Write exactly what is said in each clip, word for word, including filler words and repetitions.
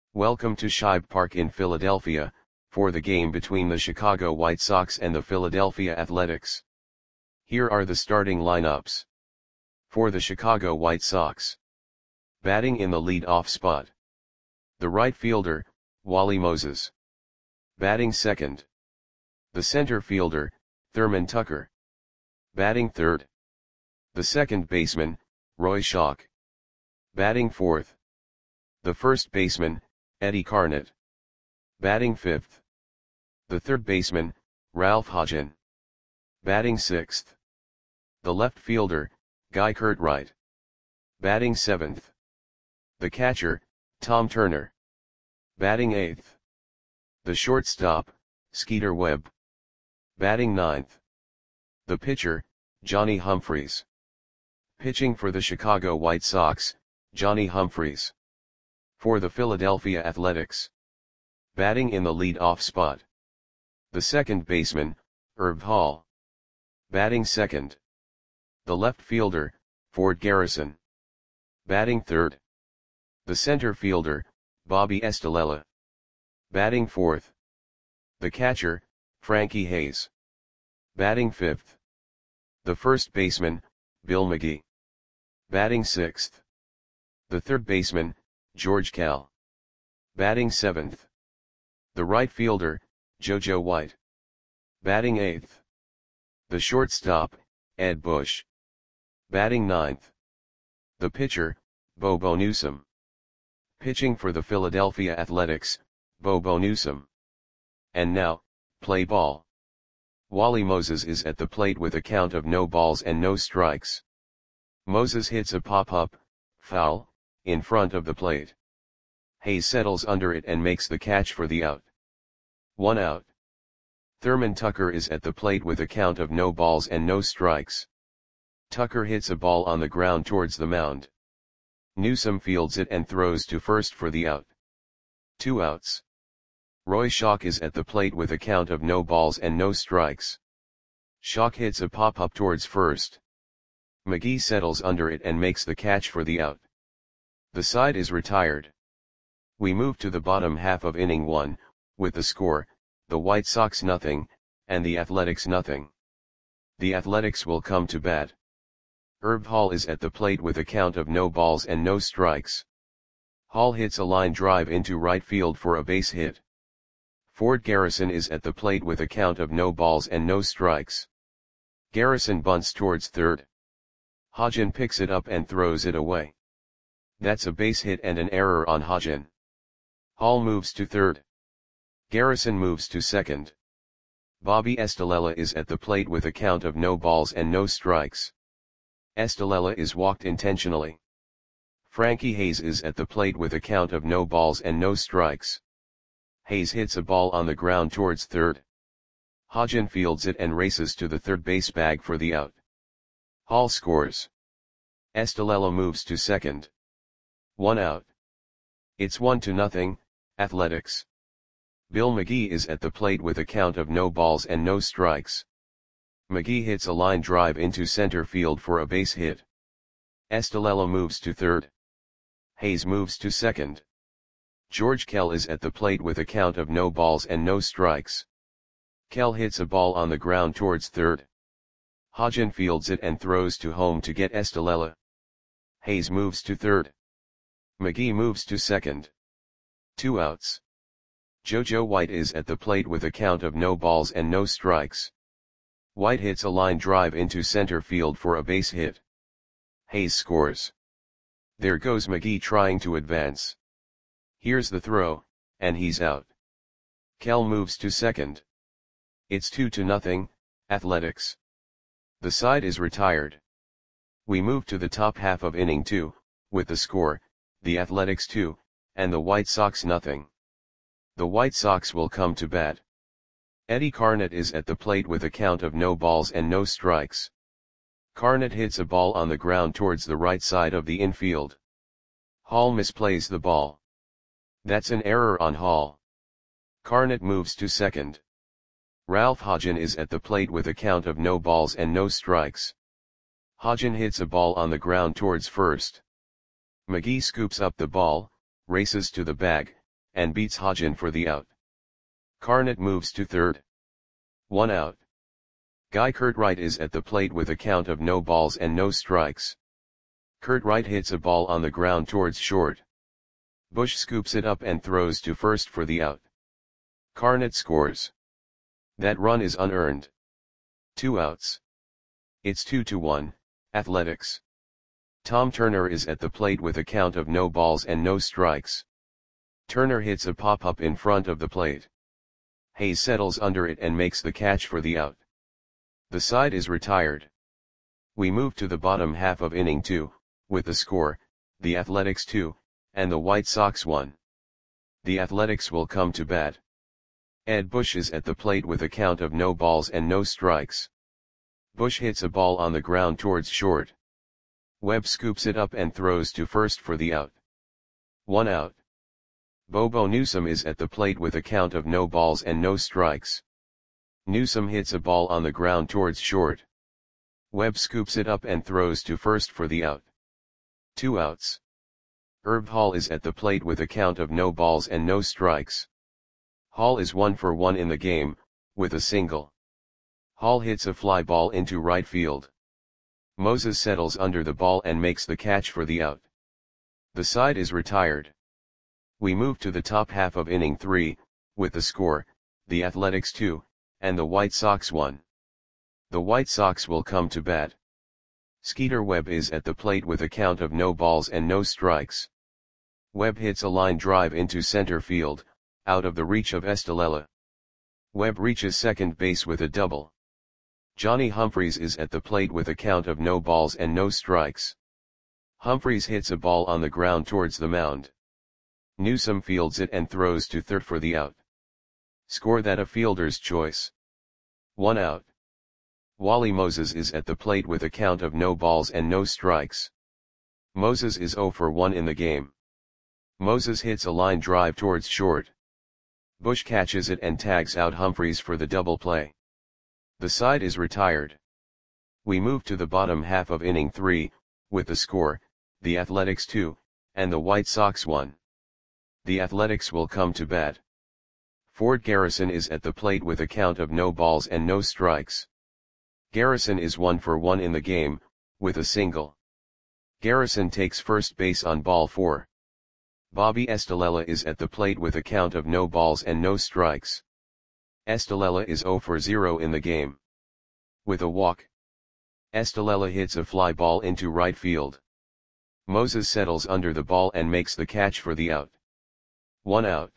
Welcome to Shibe Park in Philadelphia, for the game between the Chicago White Sox and the Philadelphia Athletics. Here are the starting lineups. For the Chicago White Sox. Batting in the lead-off spot. The right fielder, Wally Moses. Batting second. The center fielder, Thurman Tucker. Batting third. The second baseman, Roy Schoch. Batting fourth. The first baseman, Eddie Carnett. Batting fifth. The third baseman, Ralph Hodgen. Batting sixth. The left fielder, Guy Curtright. Batting seventh. The catcher, Tom Turner. Batting eighth. The shortstop, Skeeter Webb. Batting ninth. The pitcher, Johnny Humphreys. Pitching for the Chicago White Sox, Johnny Humphreys. For the Philadelphia Athletics. Batting in the lead-off spot. The second baseman, Herb Hall. Batting second. The left fielder, Ford Garrison. Batting third. The center fielder, Bobby Estalella. Batting fourth. The catcher, Frankie Hayes. Batting fifth. The first baseman, Bill McGee. Batting sixth. The third baseman, George Kell. Batting seventh. The right fielder, JoJo White. Batting eighth. The shortstop, Ed Bush. Batting ninth. The pitcher, Bobo Newsom. Pitching for the Philadelphia Athletics, Bobo Newsom. And now, play ball. Wally Moses is at the plate with a count of no balls and no strikes. Moses hits a pop-up, foul, in front of the plate. Hayes settles under it and makes the catch for the out. One out. Thurman Tucker is at the plate with a count of no balls and no strikes. Tucker hits a ball on the ground towards the mound. Newsom fields it and throws to first for the out. Two outs. Roy Schoch is at the plate with a count of no balls and no strikes. Schoch hits a pop-up towards first. McGee settles under it and makes the catch for the out. The side is retired. We move to the bottom half of inning one, with the score, the White Sox nothing, and the Athletics nothing. The Athletics will come to bat. Herb Hall is at the plate with a count of no balls and no strikes. Hall hits a line drive into right field for a base hit. Ford Garrison is at the plate with a count of no balls and no strikes. Garrison bunts towards third. Hodgen picks it up and throws it away. That's a base hit and an error on Hodgen. Hall moves to third. Garrison moves to second. Bobby Estalella is at the plate with a count of no balls and no strikes. Estalella is walked intentionally. Frankie Hayes is at the plate with a count of no balls and no strikes. Hayes hits a ball on the ground towards third. Hodgen fields it and races to the third base bag for the out. Hall scores. Estalella moves to second. One out. It's one to nothing, Athletics. Bill McGee is at the plate with a count of no balls and no strikes. McGee hits a line drive into center field for a base hit. Estalella moves to third. Hayes moves to second. George Kell is at the plate with a count of no balls and no strikes. Kell hits a ball on the ground towards third. Hodgen fields it and throws to home to get Estalella. Hayes moves to third. McGee moves to second. Two outs. JoJo White is at the plate with a count of no balls and no strikes. White hits a line drive into center field for a base hit. Hayes scores. There goes McGee trying to advance. Here's the throw, and he's out. Kell moves to second. It's two to nothing, Athletics. The side is retired. We move to the top half of inning two, with the score, the Athletics two, and the White Sox nothing. The White Sox will come to bat. Eddie Carnett is at the plate with a count of no balls and no strikes. Carnett hits a ball on the ground towards the right side of the infield. Hall misplays the ball. That's an error on Hall. Carnett moves to second. Ralph Hodgen is at the plate with a count of no balls and no strikes. Hodgen hits a ball on the ground towards first. McGee scoops up the ball, races to the bag, and beats Hodgen for the out. Carnot moves to third. One out. Guy Curtright is at the plate with a count of no balls and no strikes. Curtright hits a ball on the ground towards short. Bush scoops it up and throws to first for the out. Carnot scores. That run is unearned. Two outs. It's two to one, Athletics. Tom Turner is at the plate with a count of no balls and no strikes. Turner hits a pop-up in front of the plate. Hayes settles under it and makes the catch for the out. The side is retired. We move to the bottom half of inning two, with the score, the Athletics two, and the White Sox one. The Athletics will come to bat. Ed Bush is at the plate with a count of no balls and no strikes. Bush hits a ball on the ground towards short. Webb scoops it up and throws to first for the out. One out. Bobo Newsom is at the plate with a count of no balls and no strikes. Newsom hits a ball on the ground towards short. Webb scoops it up and throws to first for the out. Two outs. Herb Hall is at the plate with a count of no balls and no strikes. Hall is one for one in the game, with a single. Hall hits a fly ball into right field. Moses settles under the ball and makes the catch for the out. The side is retired. We move to the top half of inning three, with the score, the Athletics two, and the White Sox one. The White Sox will come to bat. Skeeter Webb is at the plate with a count of no balls and no strikes. Webb hits a line drive into center field, out of the reach of Estalella. Webb reaches second base with a double. Johnny Humphreys is at the plate with a count of no balls and no strikes. Humphreys hits a ball on the ground towards the mound. Newsom fields it and throws to third for the out. Score that a fielder's choice. One out. Wally Moses is at the plate with a count of no balls and no strikes. Moses is zero for one in the game. Moses hits a line drive towards short. Bush catches it and tags out Humphreys for the double play. The side is retired. We move to the bottom half of inning three, with the score, the Athletics two, and the White Sox one. The Athletics will come to bat. Ford Garrison is at the plate with a count of no balls and no strikes. Garrison is one for one in the game, with a single. Garrison takes first base on ball four. Bobby Estalella is at the plate with a count of no balls and no strikes. Estalella is zero for zero in the game. With a walk. Estalella hits a fly ball into right field. Moses settles under the ball and makes the catch for the out. One out.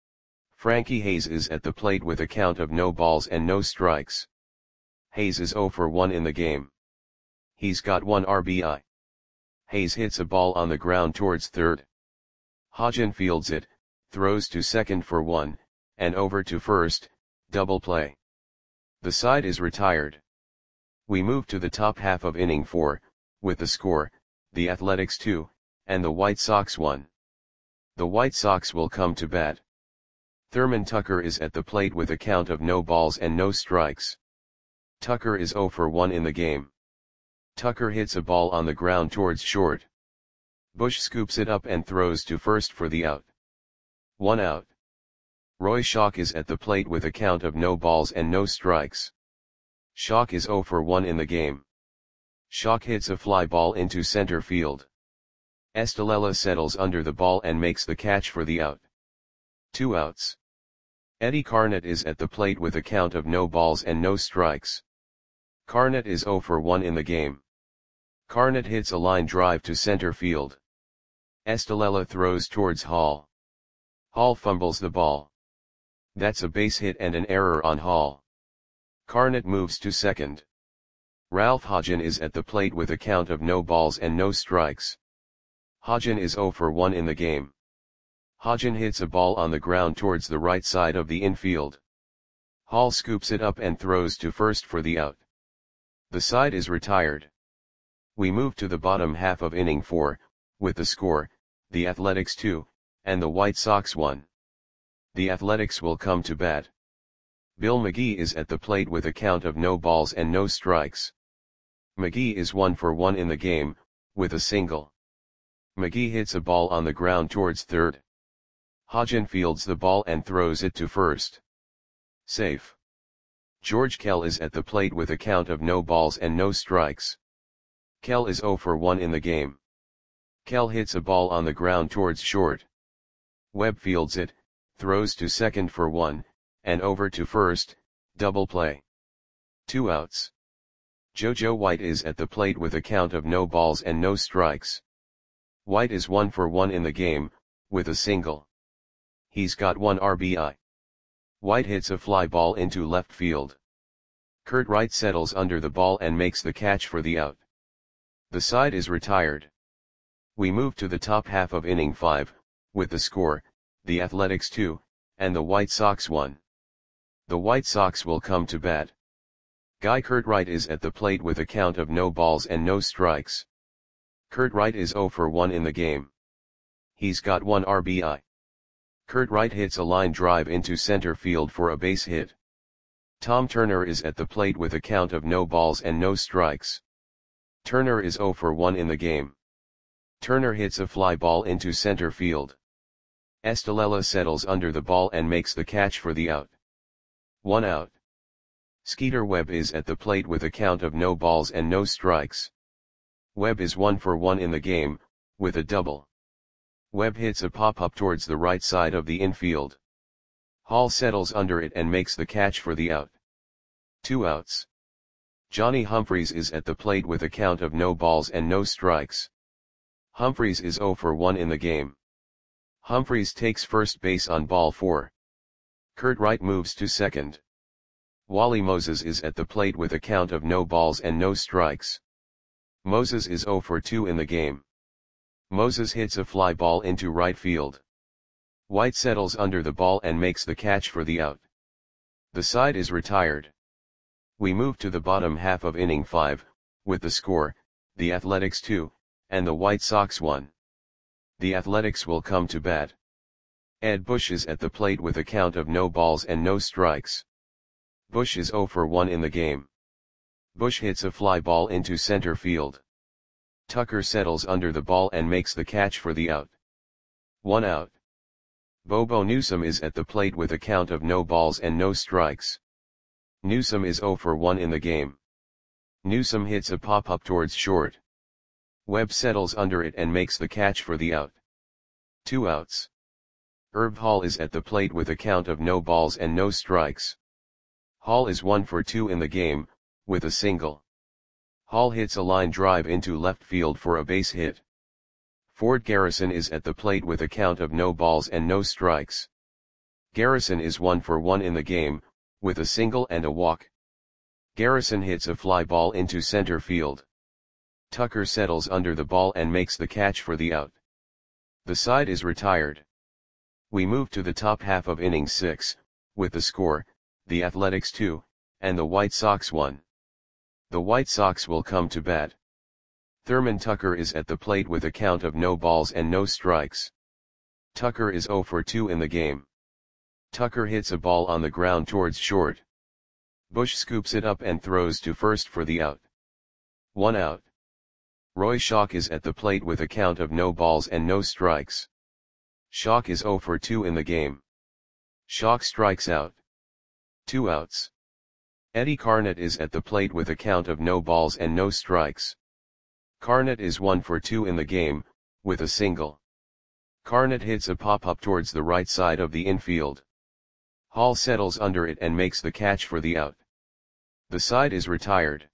Frankie Hayes is at the plate with a count of no balls and no strikes. Hayes is zero for one in the game. He's got one R B I. Hayes hits a ball on the ground towards third. Hodgen fields it, throws to second for one, and over to first, double play. The side is retired. We move to the top half of inning four, with the score, the Athletics two, and the White Sox one. The White Sox will come to bat. Thurman Tucker is at the plate with a count of no balls and no strikes. Tucker is zero for one in the game. Tucker hits a ball on the ground towards short. Bush scoops it up and throws to first for the out. One out. Roy Schock is at the plate with a count of no balls and no strikes. Schock is zero for one in the game. Schock hits a fly ball into center field. Estalella settles under the ball and makes the catch for the out. Two outs. Eddie Carnot is at the plate with a count of no balls and no strikes. Carnot is zero for one in the game. Carnot hits a line drive to center field. Estalella throws towards Hall. Hall fumbles the ball. That's a base hit and an error on Hall. Carnot moves to second. Ralph Hodgen is at the plate with a count of no balls and no strikes. Hodgen is zero for one in the game. Hodgen hits a ball on the ground towards the right side of the infield. Hall scoops it up and throws to first for the out. The side is retired. We move to the bottom half of inning four, with the score, the Athletics two, and the White Sox one. The Athletics will come to bat. Bill McGee is at the plate with a count of no balls and no strikes. McGee is one for one in the game, with a single. McGee hits a ball on the ground towards third. Hodgen fields the ball and throws it to first. Safe. George Kell is at the plate with a count of no balls and no strikes. Kell is zero for one in the game. Kell hits a ball on the ground towards short. Webb fields it, throws to second for one, and over to first, double play. Two outs. JoJo White is at the plate with a count of no balls and no strikes. White is one for one in the game, with a single. He's got one R B I. White hits a fly ball into left field. Kurt Wright settles under the ball and makes the catch for the out. The side is retired. We move to the top half of inning five, with the score, the Athletics two, and the White Sox one. The White Sox will come to bat. Guy Kurt Wright is at the plate with a count of no balls and no strikes. Kurt Wright is zero for one in the game. He's got one R B I. Kurt Wright hits a line drive into center field for a base hit. Tom Turner is at the plate with a count of no balls and no strikes. Turner is zero for one in the game. Turner hits a fly ball into center field. Estalella settles under the ball and makes the catch for the out. One out. Skeeter Webb is at the plate with a count of no balls and no strikes. Webb is one for one in the game, with a double. Webb hits a pop-up towards the right side of the infield. Hall settles under it and makes the catch for the out. Two outs. Johnny Humphreys is at the plate with a count of no balls and no strikes. Humphreys is zero for one in the game. Humphreys takes first base on ball four. Kurt Wright moves to second. Wally Moses is at the plate with a count of no balls and no strikes. Moses is zero for two in the game. Moses hits a fly ball into right field. White settles under the ball and makes the catch for the out. The side is retired. We move to the bottom half of inning five, with the score, the Athletics two, and the White Sox one. The Athletics will come to bat. Ed Bush is at the plate with a count of no balls and no strikes. Bush is zero for one in the game. Bush hits a fly ball into center field. Tucker settles under the ball and makes the catch for the out. One out. Bobo Newsom is at the plate with a count of no balls and no strikes. Newsom is zero for one in the game. Newsom hits a pop-up towards short. Webb settles under it and makes the catch for the out. Two outs. Herb Hall is at the plate with a count of no balls and no strikes. Hall is one for two in the game, with a single. Hall hits a line drive into left field for a base hit. Ford Garrison is at the plate with a count of no balls and no strikes. Garrison is one for one in the game, with a single and a walk. Garrison hits a fly ball into center field. Tucker settles under the ball and makes the catch for the out. The side is retired. We move to the top half of inning six, with the score, the Athletics two, and the White Sox one. The White Sox will come to bat. Thurman Tucker is at the plate with a count of no balls and no strikes. Tucker is zero for two in the game. Tucker hits a ball on the ground towards short. Bush scoops it up and throws to first for the out. One out. Roy Schock is at the plate with a count of no balls and no strikes. Schock is zero for two in the game. Schock strikes out. Two outs. Eddie Carnett is at the plate with a count of no balls and no strikes. Carnett is one for two in the game, with a single. Carnett hits a pop-up towards the right side of the infield. Hall settles under it and makes the catch for the out. The side is retired.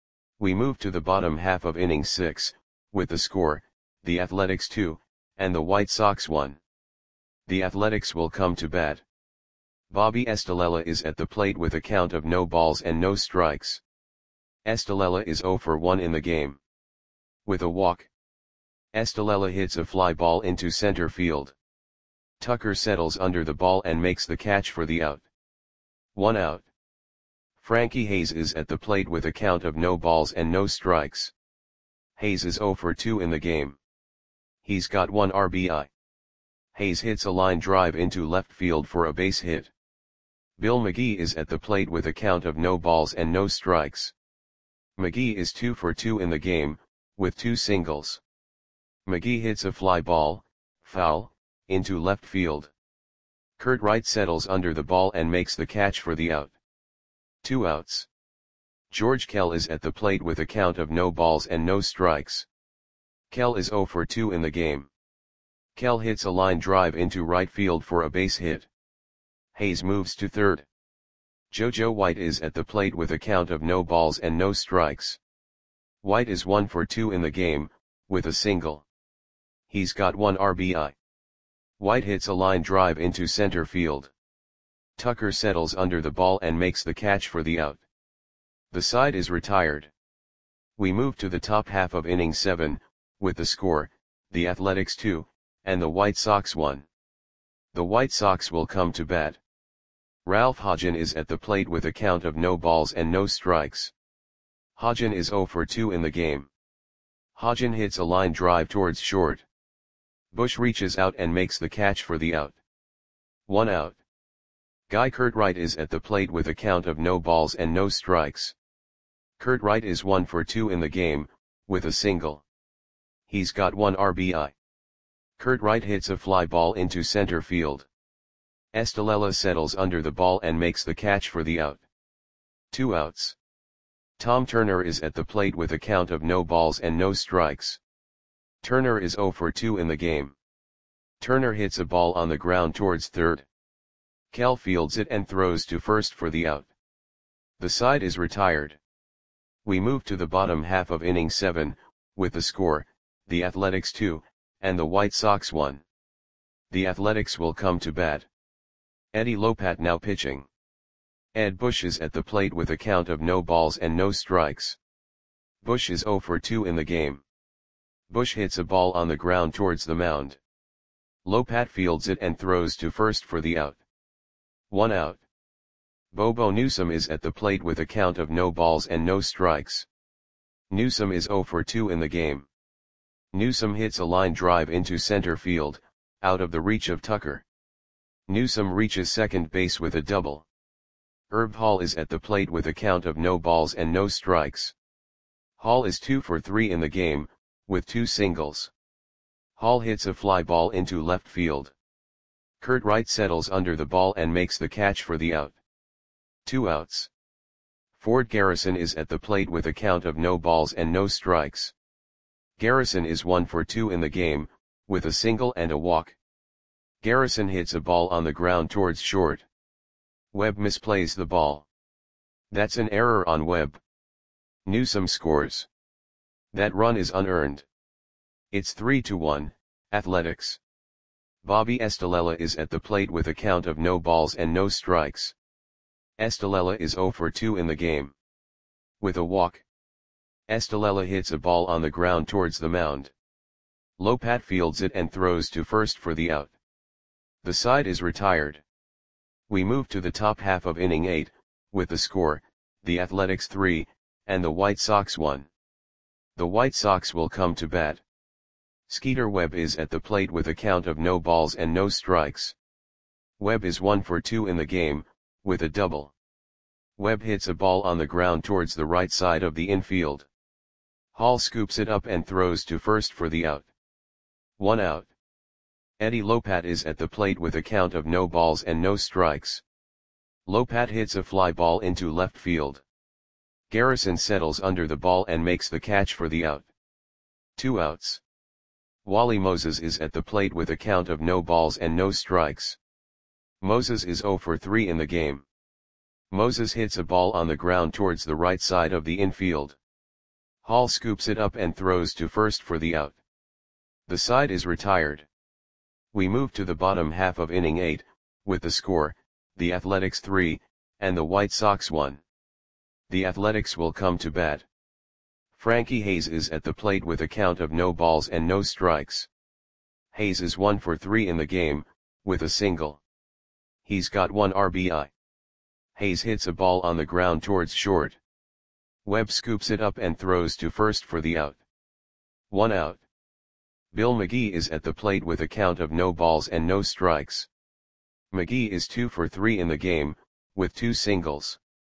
We move to the bottom half of inning six, with the score, the Athletics two, and the White Sox one. The Athletics will come to bat. Bobby Estalella is at the plate with a count of no balls and no strikes. Estalella is zero for one in the game. With a walk. Estalella hits a fly ball into center field. Tucker settles under the ball and makes the catch for the out. One out. Frankie Hayes is at the plate with a count of no balls and no strikes. Hayes is zero for two in the game. He's got one R B I. Hayes hits a line drive into left field for a base hit. Bill McGee is at the plate with a count of no balls and no strikes. McGee is two for two in the game, with two singles. McGee hits a fly ball, foul, into left field. Kurt Wright settles under the ball and makes the catch for the out. Two outs. George Kell is at the plate with a count of no balls and no strikes. Kell is zero for two in the game. Kell hits a line drive into right field for a base hit. Hayes moves to third. JoJo White is at the plate with a count of no balls and no strikes. White is one for two in the game, with a single. He's got one R B I. White hits a line drive into center field. Tucker settles under the ball and makes the catch for the out. The side is retired. We move to the top half of inning seven, with the score, the Athletics two, and the White Sox one. The White Sox will come to bat. Ralph Hodgen is at the plate with a count of no balls and no strikes. Hodgen is zero for two in the game. Hodgen hits a line drive towards short. Bush reaches out and makes the catch for the out. One out. Guy Kurt Wright is at the plate with a count of no balls and no strikes. Kurt Wright is one for two in the game, with a single. He's got one R B I. Kurt Wright hits a fly ball into center field. Estalella settles under the ball and makes the catch for the out. Two outs. Tom Turner is at the plate with a count of no balls and no strikes. Turner is zero for two in the game. Turner hits a ball on the ground towards third. Kell fields it and throws to first for the out. The side is retired. We move to the bottom half of inning seven, with the score, the Athletics two, and the White Sox one. The Athletics will come to bat. Eddie Lopat now pitching. Ed Bush is at the plate with a count of no balls and no strikes. Bush is zero for two in the game. Bush hits a ball on the ground towards the mound. Lopat fields it and throws to first for the out. One out. Bobo Newsom is at the plate with a count of no balls and no strikes. Newsom is zero for two in the game. Newsom hits a line drive into center field, out of the reach of Tucker. Newsom reaches second base with a double. Herb Hall is at the plate with a count of no balls and no strikes. Hall is two for three in the game, with two singles. Hall hits a fly ball into left field. Kurt Wright settles under the ball and makes the catch for the out. Two outs. Ford Garrison is at the plate with a count of no balls and no strikes. Garrison is one for two in the game, with a single and a walk. Garrison hits a ball on the ground towards short. Webb misplays the ball. That's an error on Webb. Newsom scores. That run is unearned. It's three to one, Athletics. Bobby Estalella is at the plate with a count of no balls and no strikes. Estalella is zero for two in the game. With a walk. Estalella hits a ball on the ground towards the mound. Lopat fields it and throws to first for the out. The side is retired. We move to the top half of inning eight, with the score, the Athletics three, and the White Sox one. The White Sox will come to bat. Skeeter Webb is at the plate with a count of no balls and no strikes. Webb is one for two in the game, with a double. Webb hits a ball on the ground towards the right side of the infield. Hall scoops it up and throws to first for the out. One out. Eddie Lopat is at the plate with a count of no balls and no strikes. Lopat hits a fly ball into left field. Garrison settles under the ball and makes the catch for the out. Two outs. Wally Moses is at the plate with a count of no balls and no strikes. Moses is zero for three in the game. Moses hits a ball on the ground towards the right side of the infield. Hall scoops it up and throws to first for the out. The side is retired. We move to the bottom half of inning eight, with the score, the Athletics three, and the White Sox one. The Athletics will come to bat. Frankie Hayes is at the plate with a count of no balls and no strikes. Hayes is one for three in the game, with a single. He's got one R B I. Hayes hits a ball on the ground towards short. Webb scoops it up and throws to first for the out. One out. Bill McGee is at the plate with a count of no balls and no strikes. McGee is two for three in the game, with two singles.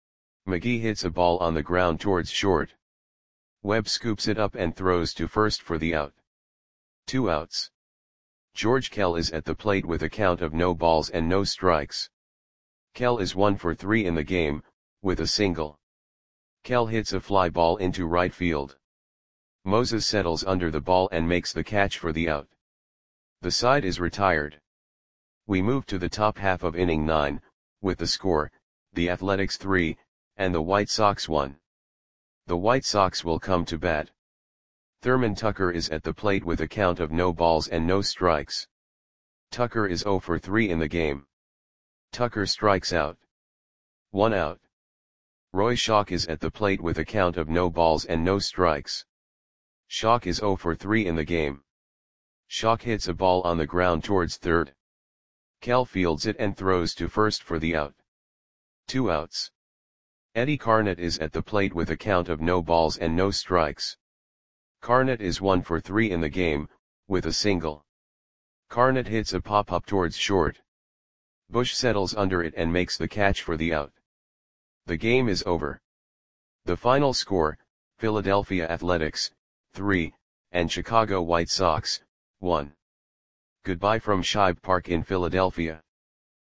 McGee hits a ball on the ground towards short. Webb scoops it up and throws to first for the out. Two outs. George Kell is at the plate with a count of no balls and no strikes. Kell is one for three in the game, with a single. Kell hits a fly ball into right field. Moses settles under the ball and makes the catch for the out. The side is retired. We move to the top half of inning nine, with the score, the Athletics three, and the White Sox one. The White Sox will come to bat. Thurman Tucker is at the plate with a count of no balls and no strikes. Tucker is zero for three in the game. Tucker strikes out. One out. Roy Schoch is at the plate with a count of no balls and no strikes. Schoch is zero for three in the game. Schoch hits a ball on the ground towards third. Kell fields it and throws to first for the out. Two outs. Eddie Carnett is at the plate with a count of no balls and no strikes. Carnett is one for three in the game, with a single. Carnett hits a pop-up towards short. Bush settles under it and makes the catch for the out. The game is over. The final score, Philadelphia Athletics, three, and Chicago White Sox, one. Goodbye from Shibe Park in Philadelphia.